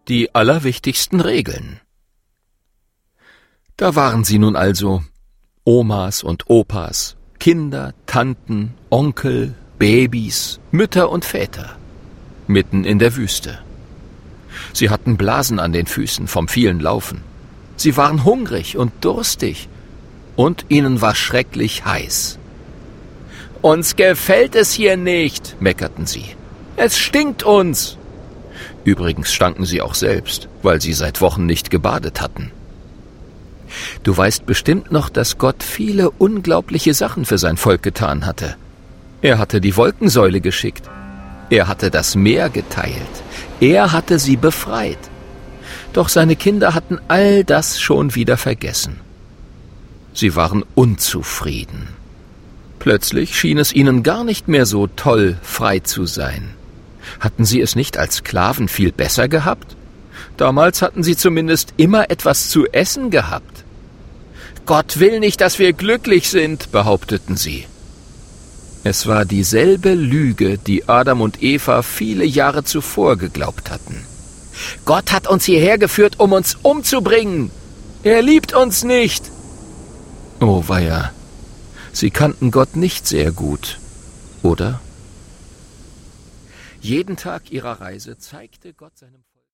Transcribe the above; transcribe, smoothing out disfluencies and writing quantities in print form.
Die allerwichtigsten Regeln. Da waren sie nun also, Omas und Opas, Kinder, Tanten, Onkel, Babys, Mütter und Väter, mitten in der Wüste. Sie hatten Blasen an den Füßen vom vielen Laufen. Sie waren hungrig und durstig, und ihnen war schrecklich heiß. »Uns gefällt es hier nicht«, meckerten sie. »Es stinkt uns!« Übrigens stanken sie auch selbst, weil sie seit Wochen nicht gebadet hatten. Du weißt bestimmt noch, dass Gott viele unglaubliche Sachen für sein Volk getan hatte. Er hatte die Wolkensäule geschickt. Er hatte das Meer geteilt. Er hatte sie befreit. Doch seine Kinder hatten all das schon wieder vergessen. Sie waren unzufrieden. Plötzlich schien es ihnen gar nicht mehr so toll, frei zu sein. Hatten sie es nicht als Sklaven viel besser gehabt? Damals hatten sie zumindest immer etwas zu essen gehabt. »Gott will nicht, dass wir glücklich sind«, behaupteten sie. Es war dieselbe Lüge, die Adam und Eva viele Jahre zuvor geglaubt hatten. »Gott hat uns hierher geführt, um uns umzubringen. Er liebt uns nicht.« Oh weia, sie kannten Gott nicht sehr gut, oder? Jeden Tag ihrer Reise zeigte Gott seinem